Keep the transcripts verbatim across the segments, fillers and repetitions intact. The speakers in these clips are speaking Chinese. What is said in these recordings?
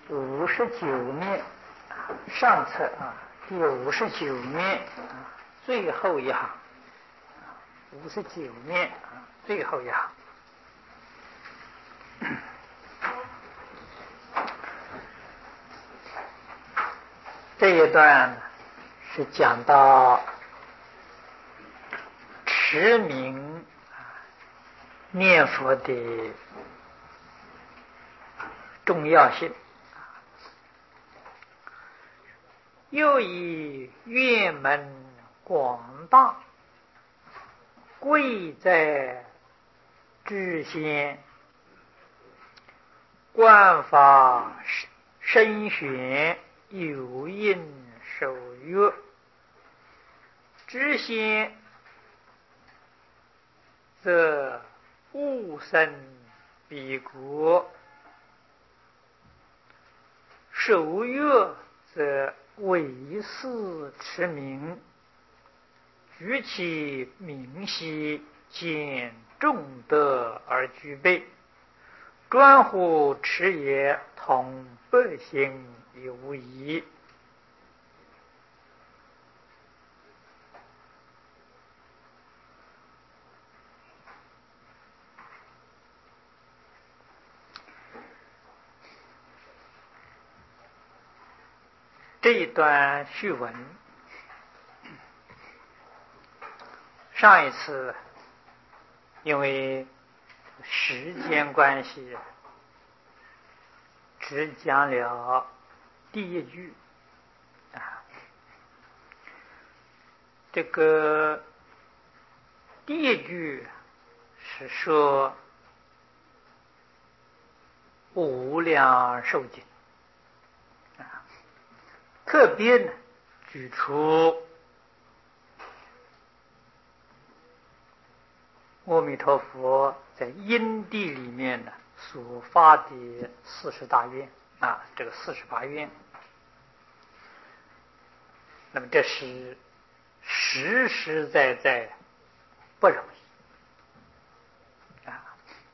五十九面上册啊，第五十九面啊，最后一行，五十九面啊，最后一行。这一段是讲到持名念佛的重要性，又以愿门广大，贵在至先，观法深玄，有应守约。知先则悟生彼国，守约则为事持名，举其名息，见众德而具备，专乎持也，同百姓也无疑。这一段序文，上一次因为时间关系，只讲了第一句啊。这个第一句是说无量寿经，特别呢举出阿弥陀佛在因地里面呢所发的四十大愿啊，这个四十八愿，那么这是实实在在不容易啊，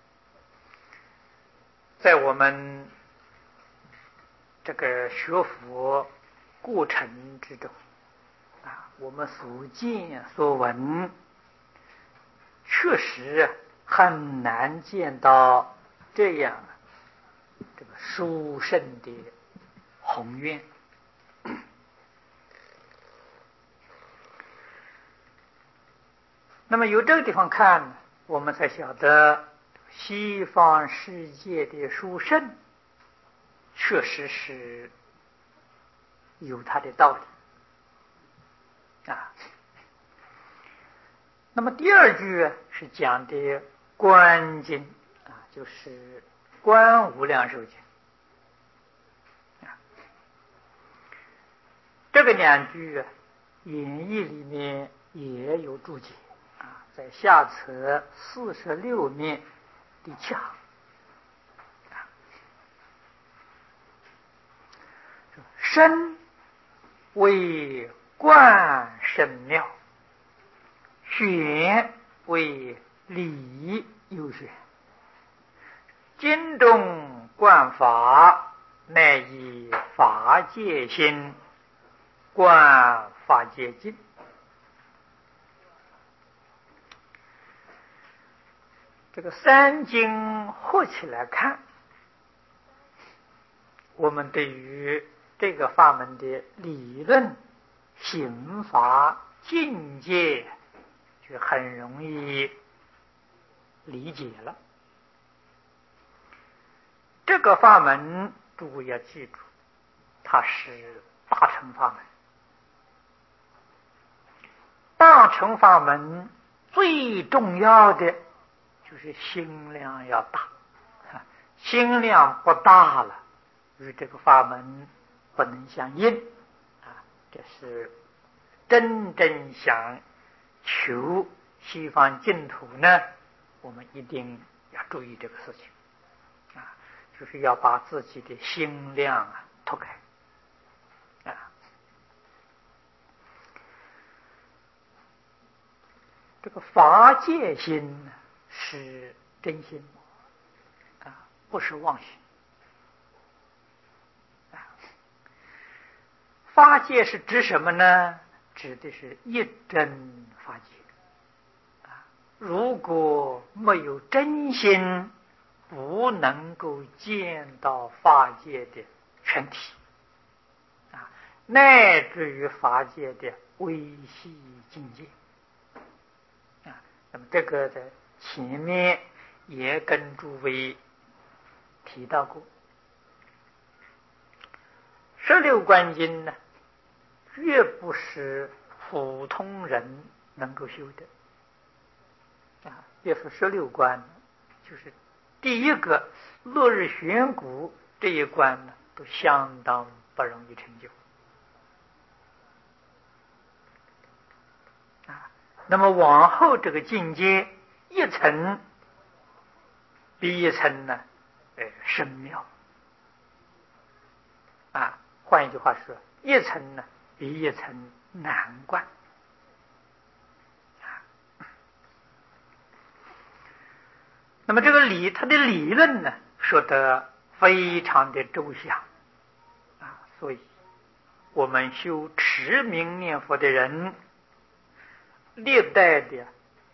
在我们这个学佛过程之中啊，我们所见所闻，确实很难见到这样这个殊胜的宏愿。那么由这个地方看，我们才晓得西方世界的殊胜确实是有它的道理啊。那么第二句是讲的观经啊，就是观无量寿经啊。这个两句啊，演义里面也有注解啊，在下册四十六面第七行。身为观甚妙，玄为理有玄，经中观法，乃以法界心观法界境。这个三经合起来看，我们对于这个法门的理论、刑法、境界就很容易理解了。这个法门诸位要记住，它是大乘法门。大乘法门最重要的就是心量要大，心量不大了，与这个法门不能相应啊，这是真正想求西方净土呢，我们一定要注意这个事情啊，就是要把自己的心量啊拓开啊。这个法界心是真心啊，不是妄心。 法界是指什么呢？指的是一真法界。如果没有真心，不能够见到法界的全体，啊，乃至于法界的微细境界。啊，那么这个在前面也跟诸位提到过。十六观经呢，绝不是普通人能够修的。啊，别说十六观，就是第一个落日悬鼓这一关呢，都相当不容易成就。啊，那么往后这个境界，一层比一层呢，呃，深妙。啊，换一句话说，一层呢比一层难贯。那么这个理，它的理论呢，说得非常的周详啊，所以我们修持名念佛的人，历代的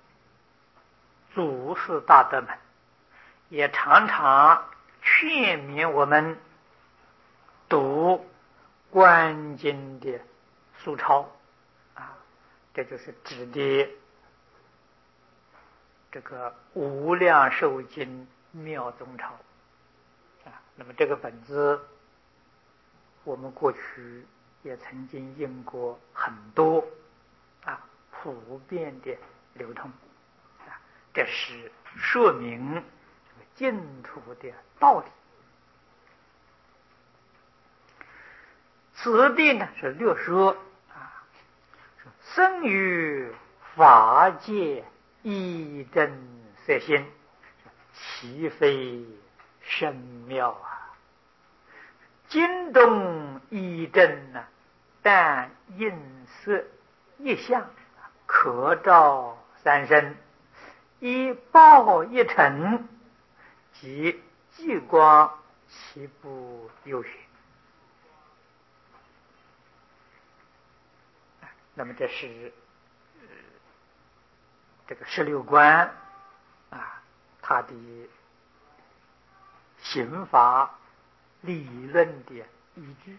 祖师大德们，也常常劝勉我们读观经的疏钞啊，这就是指的这个无量寿经妙宗钞啊。那么这个本子我们过去也曾经印过很多啊，普遍的流通啊，这是说明净土的道理。此地呢是略说啊，生于法界一真色心，其非深妙啊！经中一真呢，但应色一相，可照三身，一报一尘，即极光，其不有学。那么这是呃这个十六观啊，它的刑法理论的依据，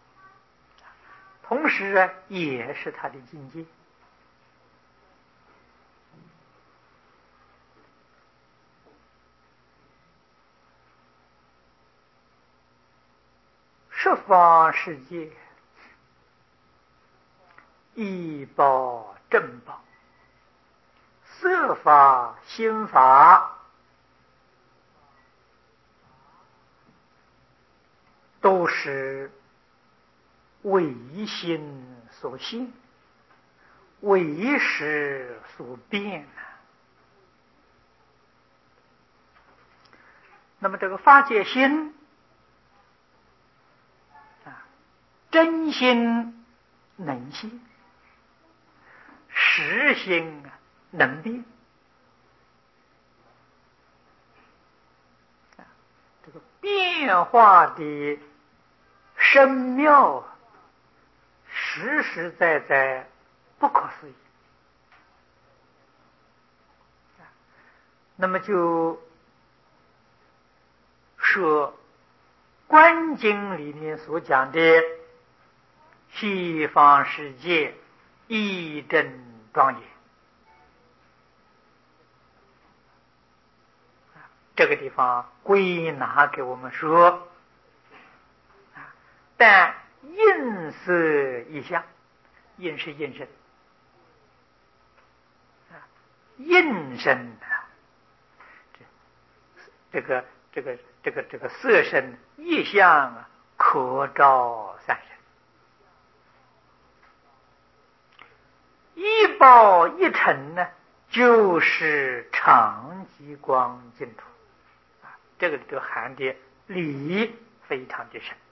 同时啊，也是它的境界。十方世界，一报正报，色法心法，都是唯心所现，唯识所变。那么这个法界心啊，真心能现，实心能变。这个变化的深妙，实实在在不可思议。那么就说观经里面所讲的西方世界一真庄严，这个地方归纳给我们说，但应色一相，应是应身，应身啊，这个这个这个这个色身意象啊，可照三身。一报一尘呢，就是常极光净土啊，这个里头含的理非常的深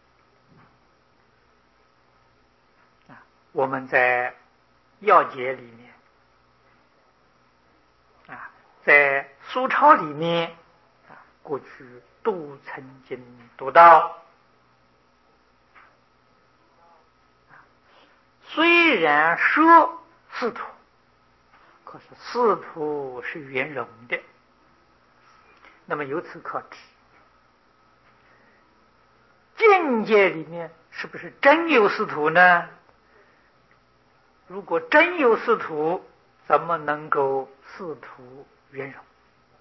啊。我们在要解里面啊，在疏钞里面啊，过去都曾经读到虽然说仕途，可是仕途是圆融的。那么由此可知，境界里面是不是真有仕途呢？如果真有仕途，怎么能够仕途圆融？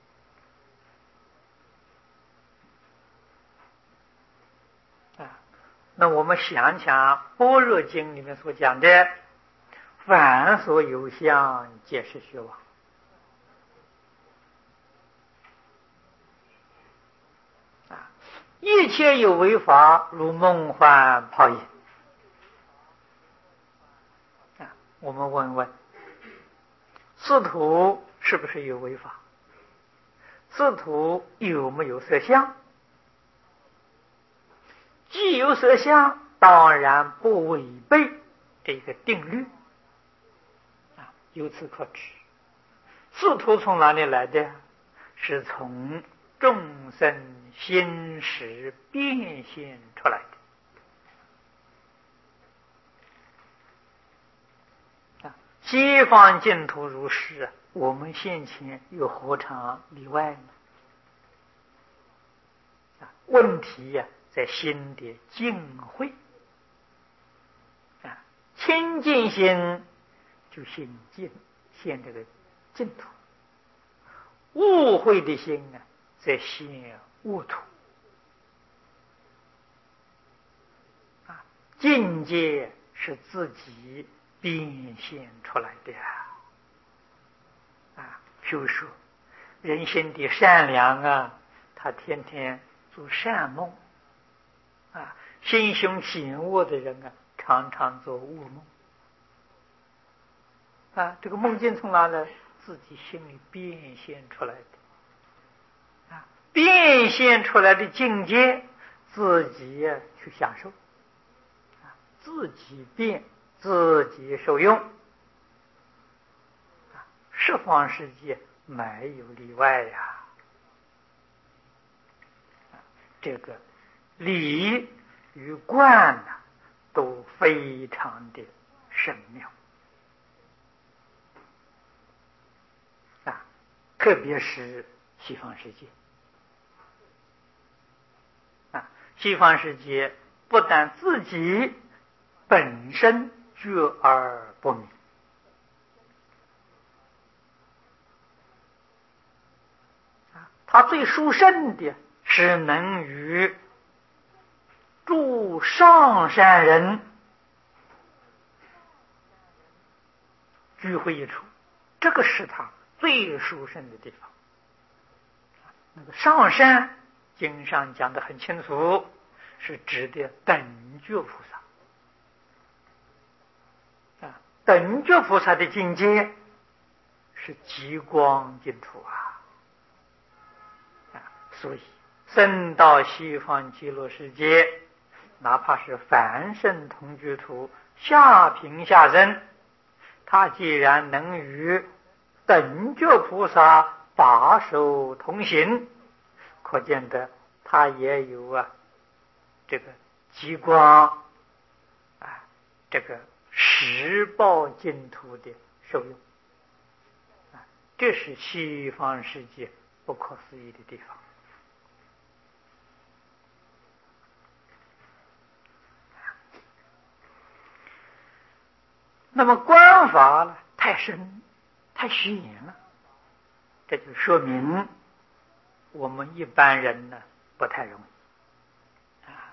啊，那我们想想《般若经》里面所讲的“凡所有相，皆是虚妄”。一切有为法，如梦幻泡影。啊，我们问问，仕途是不是有为法？仕途有没有色相？既有色相，当然不违背这个定律。啊，由此可知，仕途从哪里来的？是从众生心识变现出来的。西方净土如是，我们现前又何尝例外呢？问题呀、啊，在心的净慧啊，清净心就现净，现这个净土；误会的心啊，在现误土。啊，境界是自己变现出来的啊！譬如说，人心的善良啊，他天天做善梦啊；心胸险恶的人啊，常常做恶梦啊。这个梦境从哪来？自己心里变现出来的啊，变现出来的境界，自己呀去享受啊，自己变，自己受用啊，十方世界没有例外呀。这个理与观呢、啊，都非常的神妙啊，特别是西方世界啊，西方世界不但自己本身觉而不迷啊，他最殊胜的是能与诸上善人聚会一处，这个是他最殊胜的地方。那个上善，经上讲得很清楚，是指的等觉菩萨啊，等觉菩萨的境界是极光净土啊啊，所以生到西方极乐世界，哪怕是凡圣同居土下品下生，他既然能与等觉菩萨把手同行，可见得他也有啊这个极光啊这个十报净土的受用啊，这是西方世界不可思议的地方。那么观法呢，太深太虚言了，这就说明我们一般人呢不太容易啊。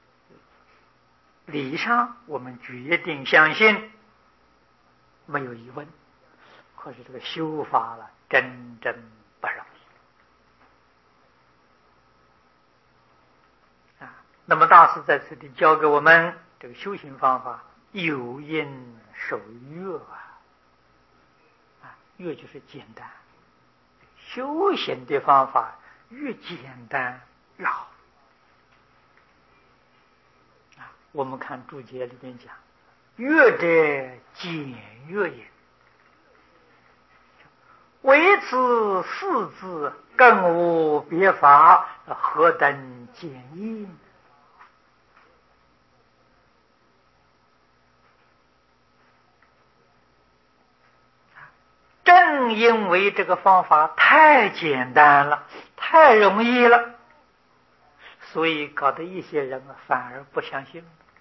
理上我们决定相信，没有疑问，可是这个修法了，真正不容易啊。那么大师在这里教给我们这个修行方法，有因守乐啊，啊，乐就是简单，修行的方法越简单越好啊。我们看注解里面讲，乐者简乐也，唯此四字，更无别法，何等简易？ 正因为这个方法太简单了，太容易了，所以搞得一些人反而不相信，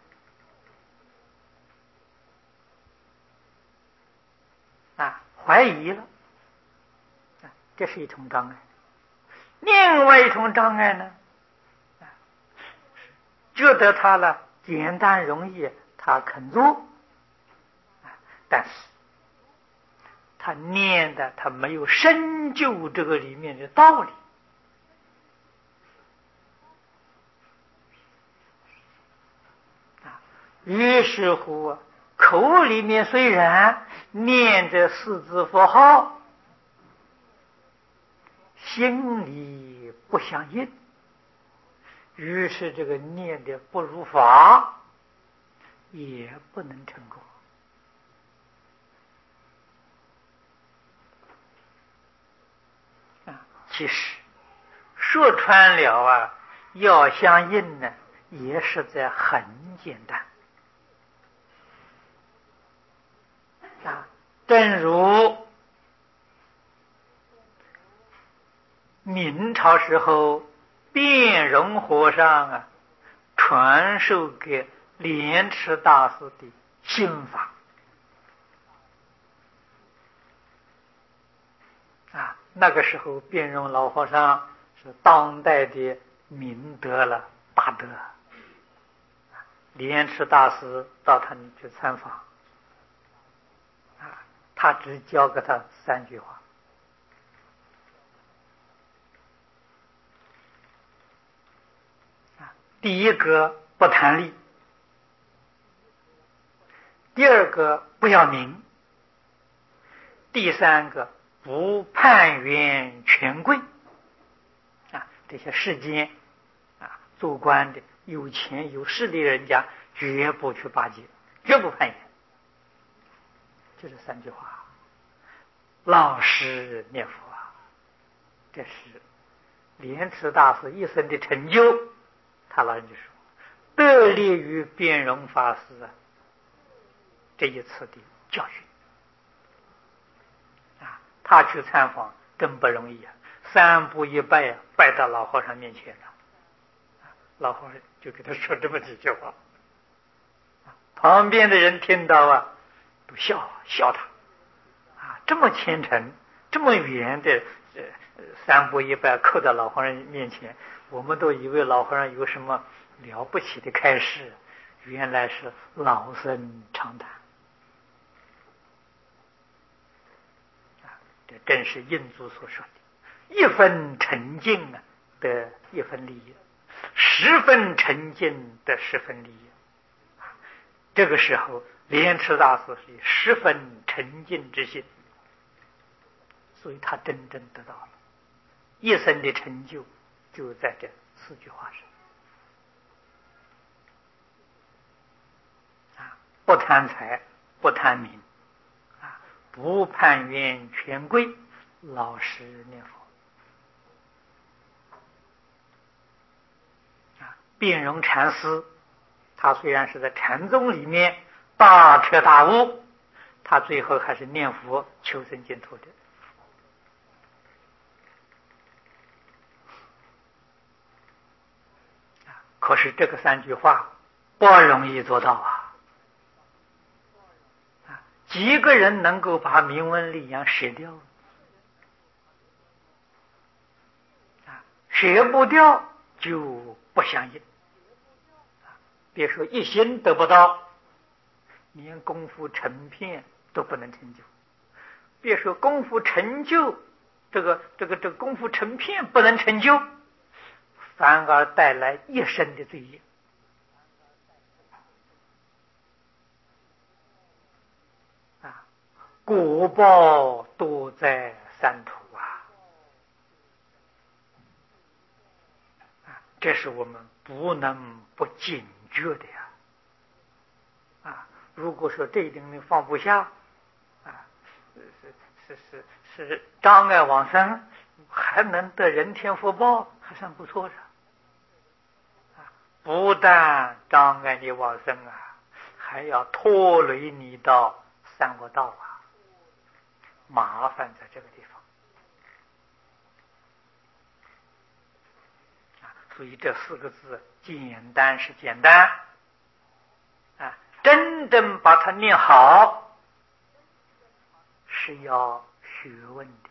啊，怀疑了，啊，这是一种障碍。另外一种障碍呢，啊，觉得他了简单容易，他肯做，啊，但是他念的他没有深究这个里面的道理，啊，于是乎口里面虽然念着四字佛号，心里不相应，于是这个念的不如法，也不能成功。啊，其实说穿了啊，要相应呢，也实在很简单。啊，正如明朝时候辩荣和尚啊传授给莲池大师的心法啊，那个时候辩荣老和尚是当代的明德了大德，莲池大师到他们去参访啊，他只教给他三句话。第一个不谈利，第二个不要名，第三个不攀缘权贵。啊，这些世间啊做官的有钱有势的人家绝不去巴结，绝不攀缘。就这三句话，老实念佛啊，这是莲池大师一生的成就。他老人就说，得力于辩荣法师啊这一次的教训啊，他去参访真不容易啊，三步一拜啊，拜到老和尚面前了，啊，老和尚就给他说这么几句话，啊，旁边的人听到啊，都笑笑他，啊，这么虔诚，这么远的呃三步一拜叩到老和尚面前。我们都以为老和尚有什么了不起的开示，原来是老生常谈啊！这正是印祖所说的，一分沉静啊得一分利益，十分沉静得十分利益。这个时候，莲池大师是十分沉静之心，所以他真正得到了一生的成就，就在这四句话上啊，不贪财，不贪名，啊，不攀缘权贵，老实念佛。啊，辩荣禅师，他虽然是在禅宗里面大彻大悟，他最后还是念佛求生净土的。可是这个三句话不容易做到啊！啊，几个人能够把名闻利养舍掉？啊，舍不掉就不相应。啊，别说一心得不到，连功夫成片都不能成就。别说功夫成就，这个这个这个功夫成片不能成就。反而带来一生的罪业啊！果报多在三途啊！啊，这是我们不能不警觉的呀！啊，如果说这一点你放不下啊，是是是是障碍往生，还能得人天福报，还算不错的。不但障碍你往生啊，还要拖累你到三恶道啊！ 麻烦在这个地方啊。所以这四个字简单是简单啊，真正把它念好是要学问的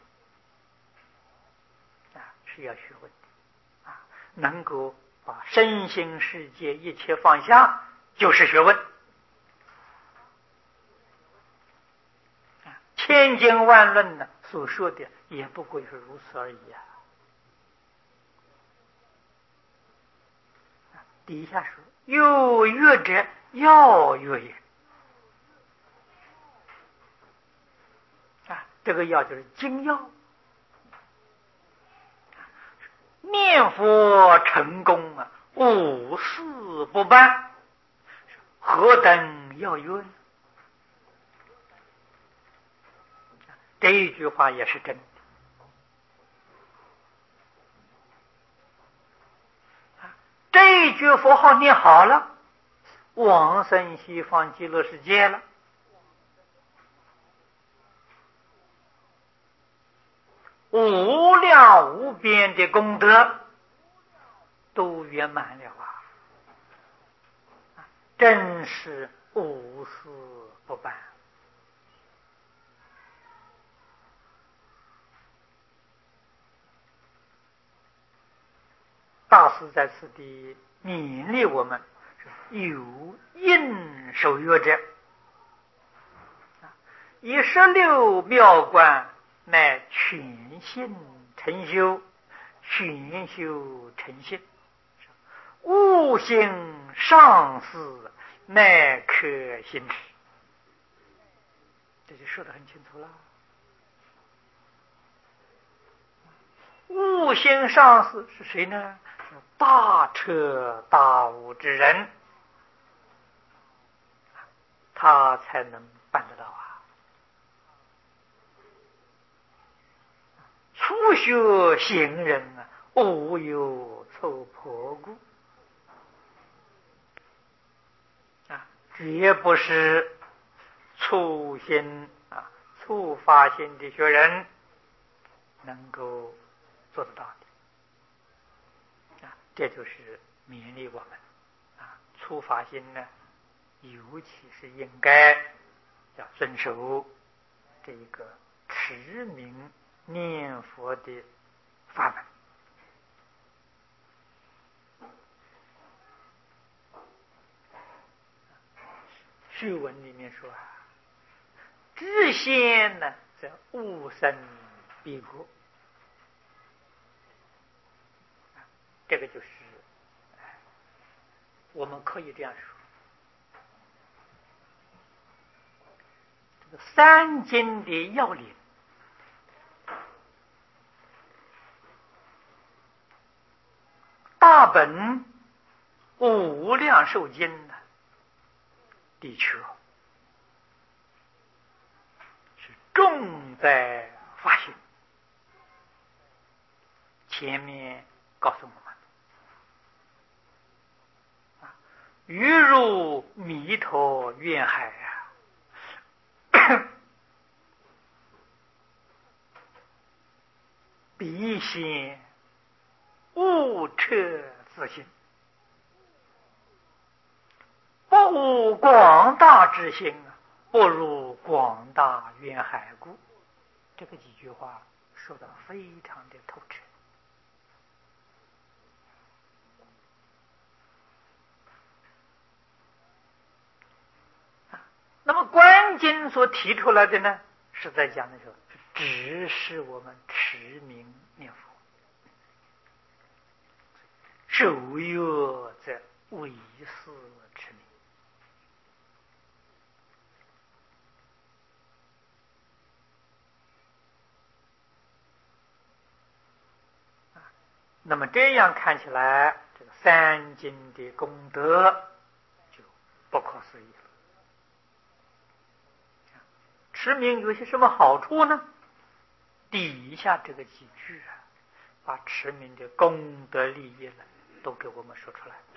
啊，是要学问的啊，能够把身心世界一切放下，就是学问。千经万论呢，所说的也不过是如此而已啊。底下说有乐者要乐也啊，这个要就是精要。念佛成功啊，无事不办，何等要乐呢？这一句话也是真的。这一句佛号念好了，往生西方极乐世界了，无量无边的功德都圆满了啊！真是无事不办。大师在此地勉励我们，有应受乐者，以十六妙观乃全信成修，全修成信，悟性上士乃可行持。这就说得很清楚了。悟性上士是谁呢？大彻大悟之人，他才能办得到啊。初学行人啊，无有凑破故啊，绝不是初心啊、初发心的学人能够做得到的啊。这就是勉励我们啊，初发心呢，尤其是应该要遵守这一个持名念佛的法门。序文里面说啊，知先呢，则悟生必果。这个就是我们可以这样说，这个三经的要领，大本无量寿经呢，的确是重在发心。前面告诉我们，欲入弥陀愿海啊，必先悟彻自性，不悟广大之心啊，不入广大愿海故。这个几句话说得非常的透彻。那么观经所提出来的呢，是在讲的时候，只是我们持名念佛，受乐则为是持名。那么这样看起来，这个三经的功德就不可思议了。持名有些什么好处呢？底下这个几句啊，把持名的功德利益呢，都给我们说出来。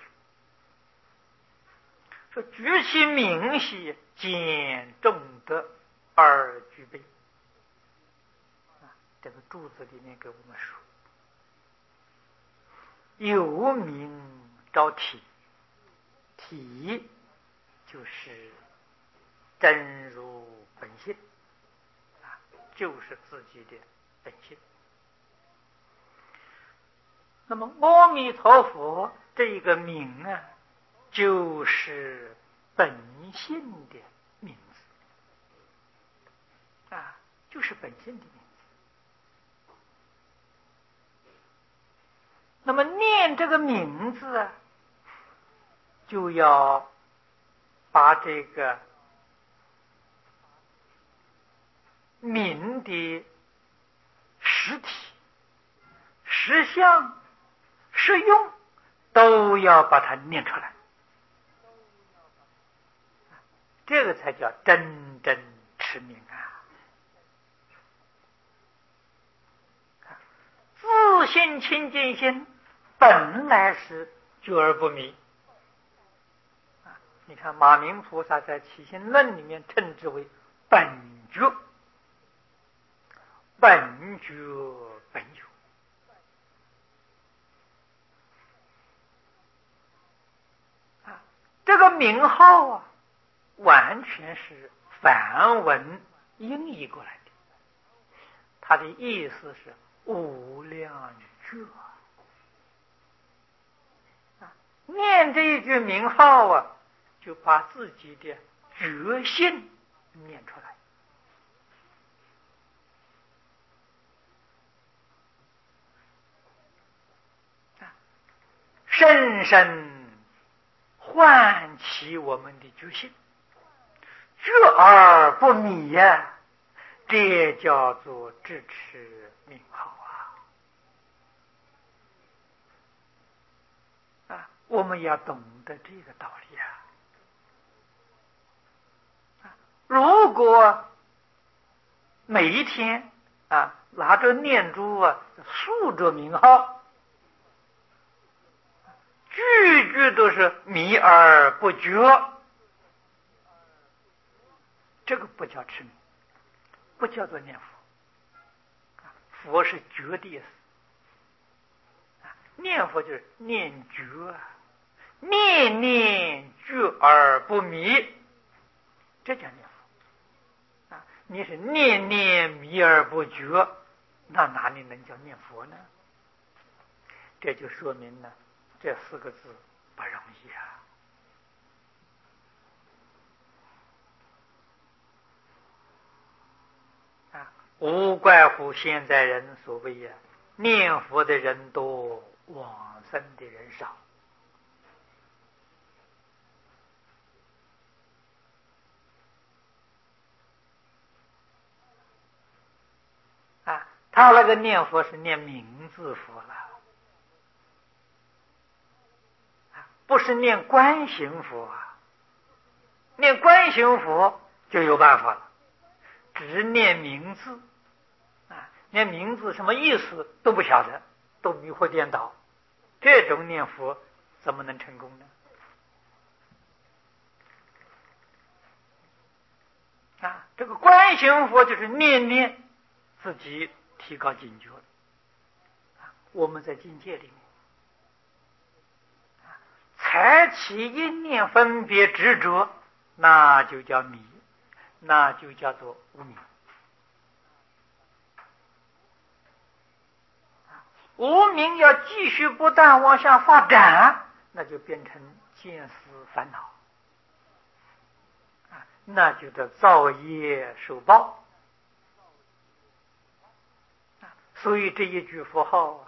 说举其名兮，兼众德而具备这个注子里面给我们说，有名招体，体就是真如本性啊，就是自己的本性。那么阿弥陀佛这个名啊，就是本性的名字啊，就是本性的名字。那么念这个名字啊，就要把这个名的实体、实相、实用都要把它念出来，这个才叫真正持名啊！自性清净心本来是觉而不迷。你看马明菩萨在《起心论》里面称之为本觉，本觉本有。啊，这个名号啊，完全是梵文音译过来的，它的意思是无量觉。啊，念这一句名号啊，就把自己的觉性念出来。深深唤起我们的觉性，觉而不迷呀、啊，这叫做智持名号啊！啊，我们要懂得这个道理啊！啊，如果每一天啊拿着念珠啊数着名号，句句都是迷而不觉，这个不叫持名，不叫做念佛。佛是觉的意思，念佛就是念觉啊，念念觉而不迷，这叫念佛啊！你是念念迷而不觉，那哪里能叫念佛呢？这就说明了这四个字不容易啊！啊，无怪乎现在人所谓呀、啊，念佛的人多，往生的人少。啊，他那个念佛是念名字佛了，啊，不是念观行佛啊。念观行佛就有办法了，只念名字啊，念名字什么意思都不晓得，都迷惑颠倒，这种念佛怎么能成功呢？啊，这个观行佛就是念念自己提高警觉了。啊，我们在境界里面，啊，才起一念分别执着，那就叫迷，那就叫做无明。无明要继续不断往下发展，那就变成见思烦恼，啊，那就得造业受报。啊，所以这一句佛号啊，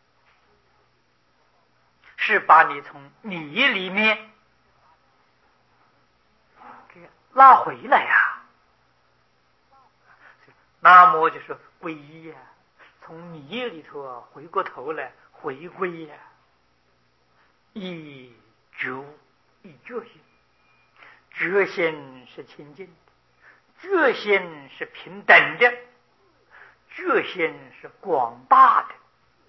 是把你从迷里面给拉回来呀、啊。南无就是皈依呀、啊，从迷里头啊回过头来回归呀、啊，以觉悟，以觉性，觉性是清净的，觉性是平等的，觉性是广大的，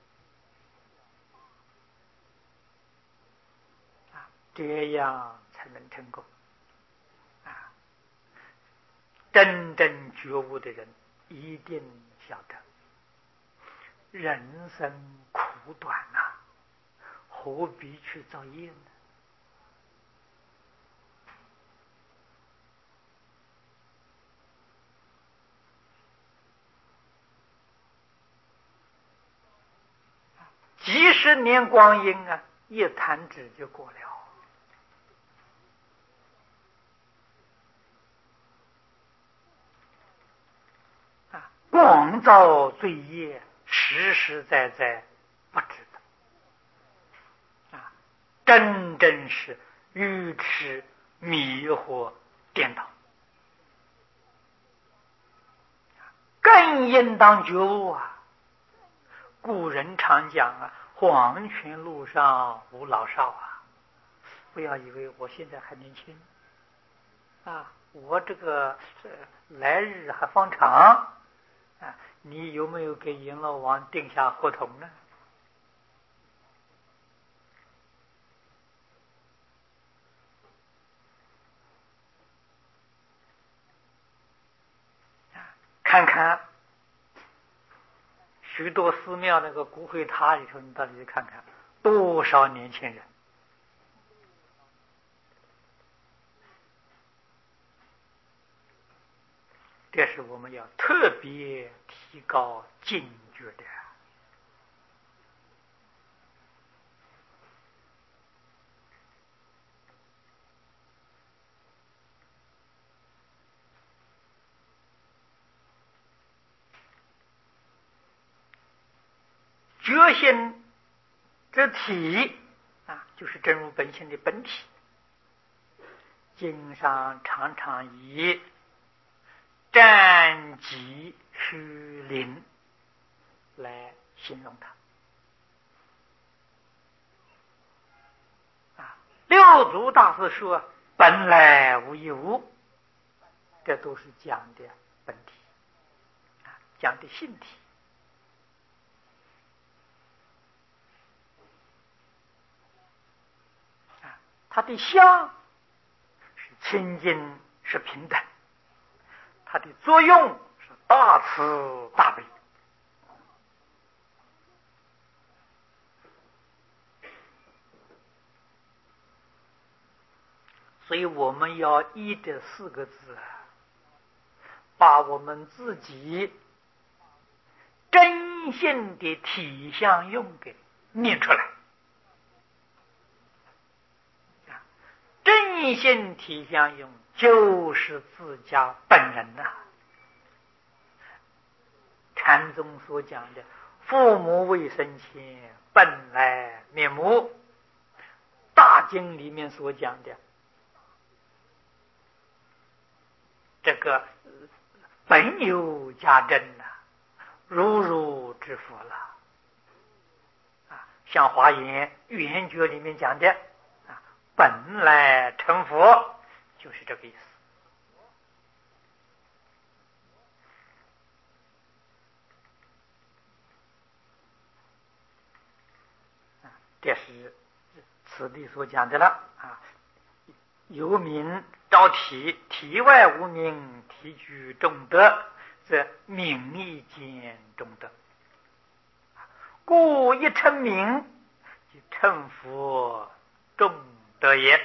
啊，这样才能成功。啊，真正觉悟的人一定晓得， 人生苦短呐、啊，何必去造业呢？几十年光阴啊，一弹指就过了。啊，广造罪业，实实在在不值得。啊，真正是愚痴、迷惑、颠倒。更应当觉悟啊！古人常讲啊，黄泉路上无老少啊！不要以为我现在还年轻啊，我这个来日还方长啊！你有没有给阎罗王定下合同呢？看看许多寺庙那个骨灰塔里头，你到底去看看，多少年轻人。这是我们要特别提高警觉的。觉性之体啊，就是真如本性的本体。经上常常以战疾虚灵来形容它。啊，六祖大师说本来无一物，这都是讲的本体，啊，讲的性体。啊，它的相是清净，是平等，它的作用是大慈大悲。所以我们要依这四个字，把我们自己真性的体相用给念出来。真性体相用就是自家本人呐、啊。禅宗所讲的父母未生前本来面目，大经里面所讲的这个本有家珍呐、啊，如如之佛了。啊，像华严圆觉里面讲的啊，本来成佛，就是这个意思。这是此地所讲的了啊。有名招体，体外无名，体居中德，则名义见中德。故一称名，即称佛中德也。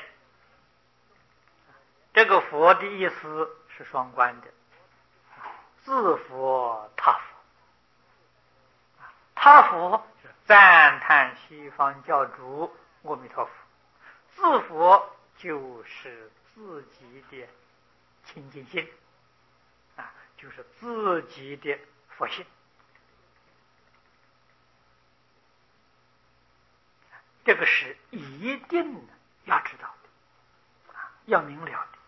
这个佛的意思是双关的，自佛他佛。他佛是赞叹西方教主阿弥陀佛，自佛就是自己的清净心啊，就是自己的佛性。这个是一定要知道的，要明了的。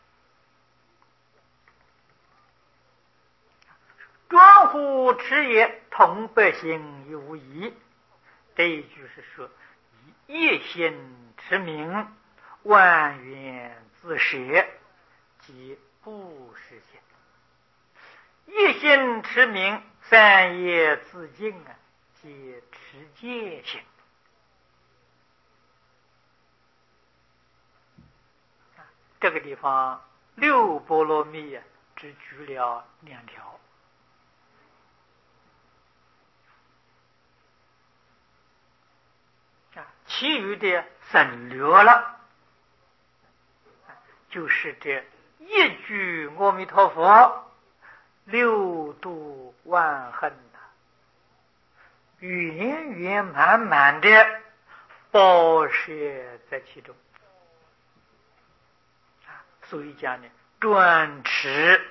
专乎持也，同百姓亦无疑。这一句是说，以业心持名，万缘自舍，即不实现。业心持名，三业自净啊，即持戒心。这个地方六波罗蜜啊，只举了两条。 其余的省略了，就是这一句阿弥陀佛，六度万恨呐，圆圆满满的包摄在其中。所以讲呢，专持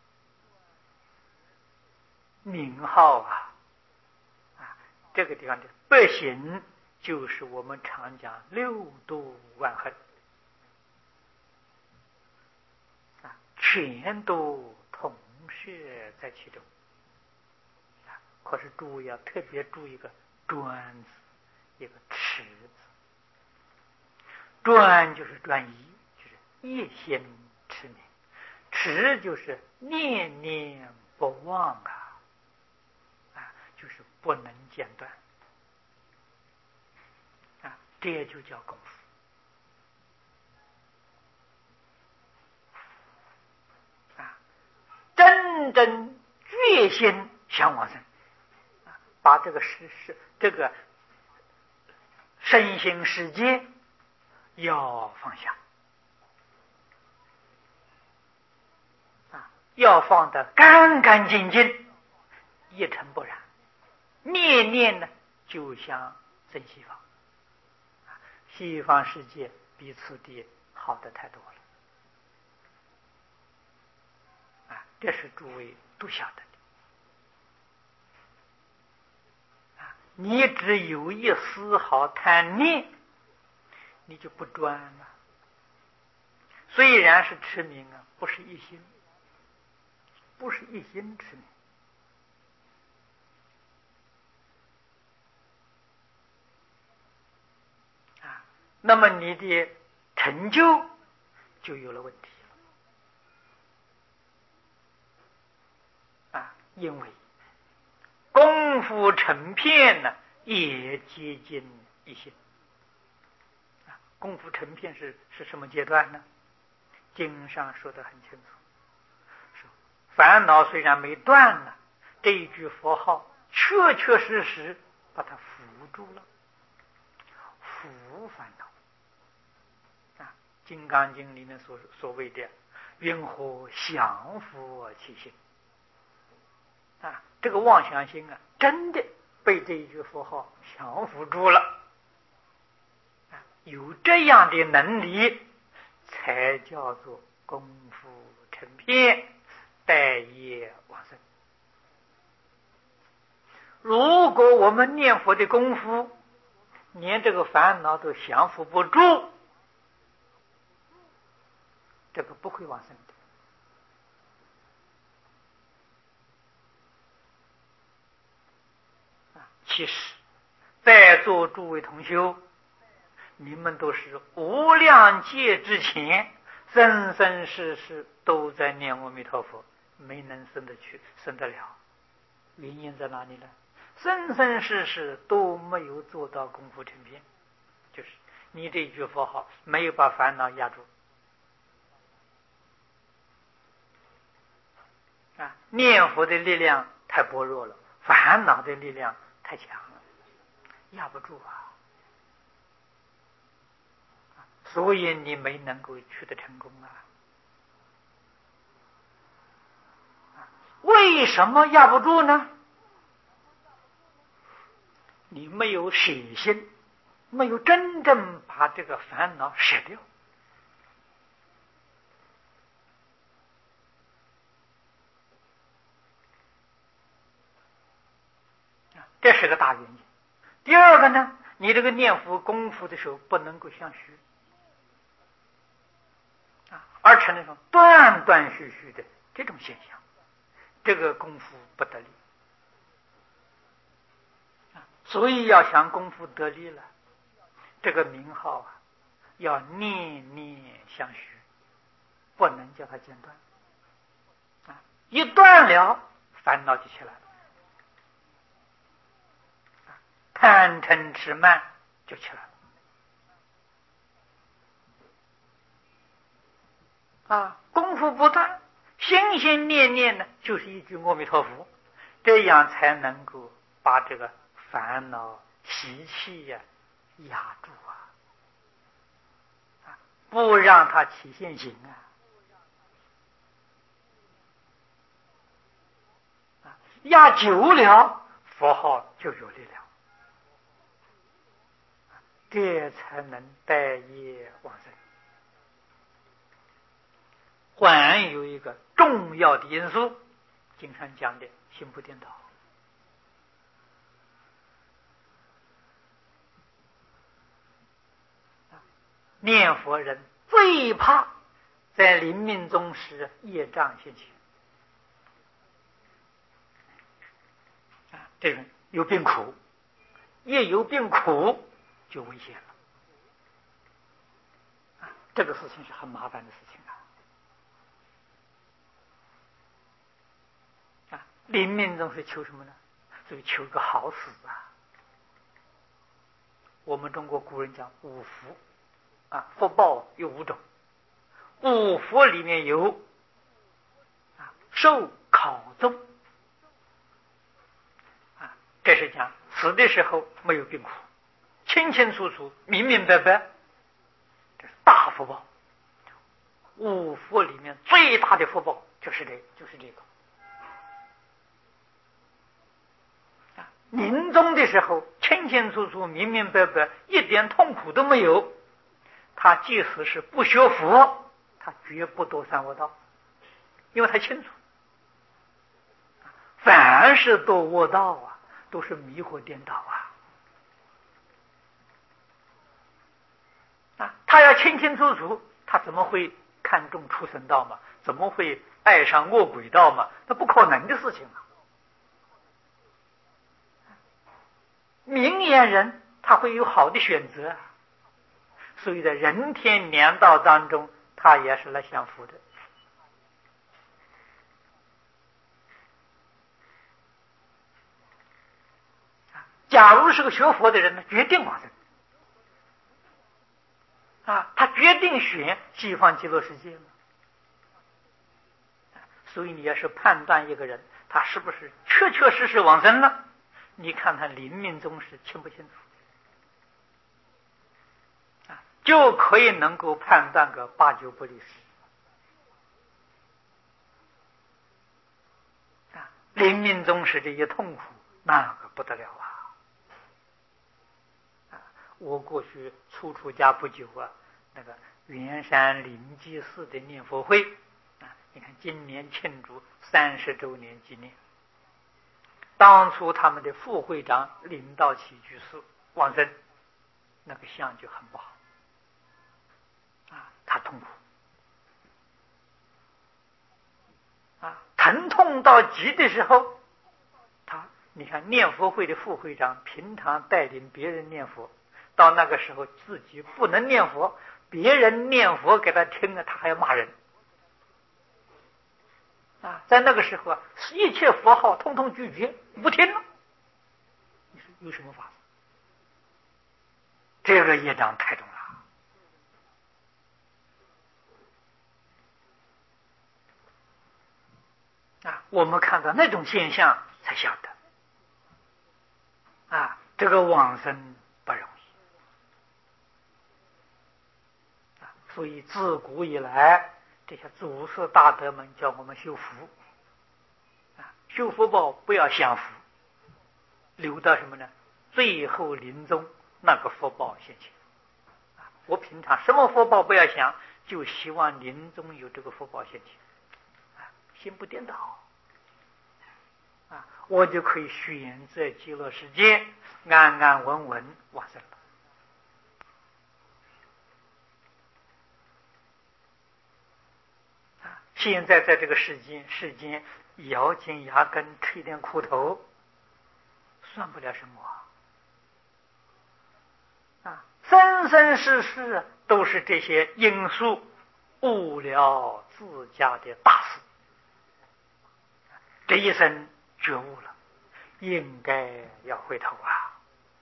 名号啊，啊，这个地方的百行就是我们常讲六度万恨啊，全都同摄在其中。啊，可是诸位要特别注意一个专字，一个持字。专就是专一，就是一心持名；持就是念念不忘啊，啊，就是不能间断啊，这就叫功夫啊，真正决心想往生啊，把这个世事这个身心世界要放下啊，要放得干干净净，一尘不染，念念呢就像真西方，西方世界比此地好的太多了啊，这是诸位都晓得的啊。你只有一丝毫贪念，你就不专了。虽然是持名啊，不是一心，不是一心持名啊，那么你的成就就有了问题啊，因为功夫成片呢，也接近一心。功夫成片是是什么阶段呢？经上说得很清楚，说烦恼虽然没断了，这一句佛号确确实实把它扶住了，扶烦恼啊。金刚经里面所所谓的云何降伏其心啊，这个妄想心啊，真的被这一句佛号降服住了。有这样的能力，才叫做功夫成片，待业往生。如果我们念佛的功夫连这个烦恼都降服不住，这个不会往生的。其实在座诸位同修，你们都是无量劫之前生生世世都在念阿弥陀佛，没能生得去生得了，原因在哪里呢？生生世世都没有做到功夫成片，就是你这句佛号没有把烦恼压住啊，念佛的力量太薄弱了，烦恼的力量太强了，压不住啊，所以你没能够取得成功啊。为什么压不住呢？你没有舍心，没有真正把这个烦恼舍掉这是个大原因。第二个呢，你这个念佛功夫的时候不能够相续啊，而成那种断断续续的这种现象，这个功夫不得力啊。所以要想功夫得力了，这个名号啊，要念念相续，不能叫它间断啊。一断了，烦恼就起来了。贪嗔痴慢就起来了啊！功夫不断，心心念念呢，就是一句阿弥陀佛，这样才能够把这个烦恼习气呀、啊、 压住啊，啊，不让它起现行啊，啊，压久了，佛号就有力量，这才能带业往生。还有一个重要的因素，经常讲的心不颠倒。念佛人最怕在临命终时业障现前，啊，这个有病苦，业有病苦就危险了，啊，这个事情是很麻烦的事情啊！啊，临命终是求什么呢？所以求个好死啊！我们中国古人讲五福。啊，福报有五种，五福里面有啊受考中，啊，这是讲死的时候没有病苦，清清楚楚、明明白白，这是大福报。五福里面最大的福报就是这，就是这个。啊，临终的时候清清楚楚、明明白白，一点痛苦都没有。他即使是不学佛，他绝不堕三恶道，因为他清楚，凡是堕恶道啊，都是迷惑颠倒啊！啊，他要清清楚楚，他怎么会看重畜生道嘛？怎么会爱上恶鬼道嘛？那不可能的事情啊！明眼人他会有好的选择啊。所以在人天两道当中，他也是来享福的。假如是个学佛的人呢，决定往生啊，他决定选西方极乐世界了。所以你要是判断一个人他是不是确确实实往生了，你看他临命终时清不清楚，就可以能够判断个八九不离十。啊，临命终时这一痛苦，那个不得了啊！啊，我过去初出家不久啊，那个圆山灵济寺的念佛会啊，你看今年庆祝三十周年纪念，当初他们的副会长林道启居士往生，那个相就很不好。啊，他痛苦啊，疼痛到极的时候，他你看念佛会的副会长平常带领别人念佛，到那个时候自己不能念佛，别人念佛给他听了，他还要骂人啊！在那个时候啊，一切佛号通通拒绝，不听了。你说有什么法子？这个业障太重了。啊，我们看到那种现象才晓得，啊，这个往生不容易。啊，所以自古以来，这些祖师大德们叫我们修福，啊，修福报不要享福，留到什么呢？最后临终那个福报现前。啊，我平常什么福报不要想，就希望临终有这个福报现前。啊，心不颠倒。啊，我就可以选择极乐世界，安安稳稳往生了。啊，现在在这个世间，世间咬紧牙根吃点苦头，算不了什么啊！啊，生生世世都是这些因素误了自家的大事。这一生觉悟了，应该要回头啊！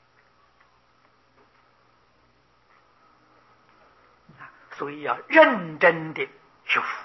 所以要认真的修复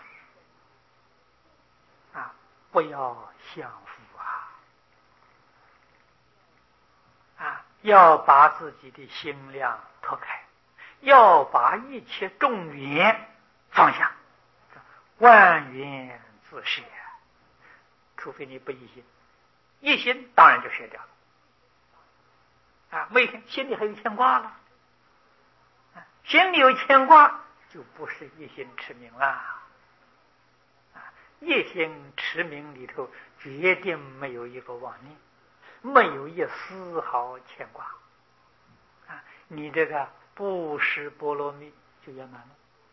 啊，不要享福啊！啊， 要把自己的心量脱开，要把一切众缘放下，万缘自舍。除非你不一心，一心当然就舍掉了啊！每天心里还有牵挂了，啊、心里有牵挂，就不是一心持名了。啊，一心持名里头决定没有一个妄念，没有一丝毫牵挂啊！你这个不识波罗蜜就圆满了，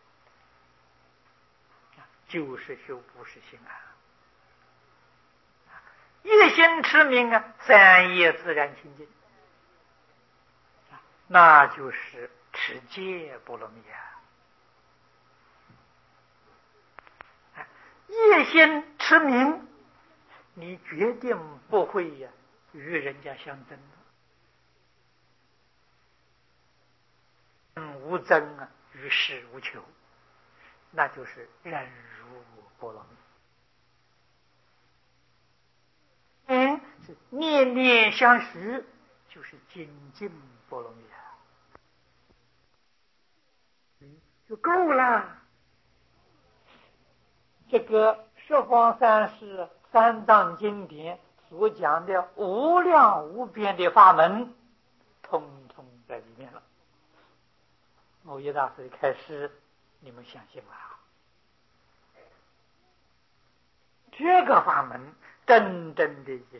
啊，就是修不是心啊！一心持名啊，三业自然清净，那就是持戒波罗蜜啊！一心持名，你决定不会呀、啊、与人家相争的，无争啊，与世无求，那就是忍辱波罗蜜。嗯，是念念相续，就是精进波罗蜜啊，嗯，就够了。这个十方三世三藏经典所讲的无量无边的法门，通通在里面了。某一大师开示，你们相信吗？这个法门真正的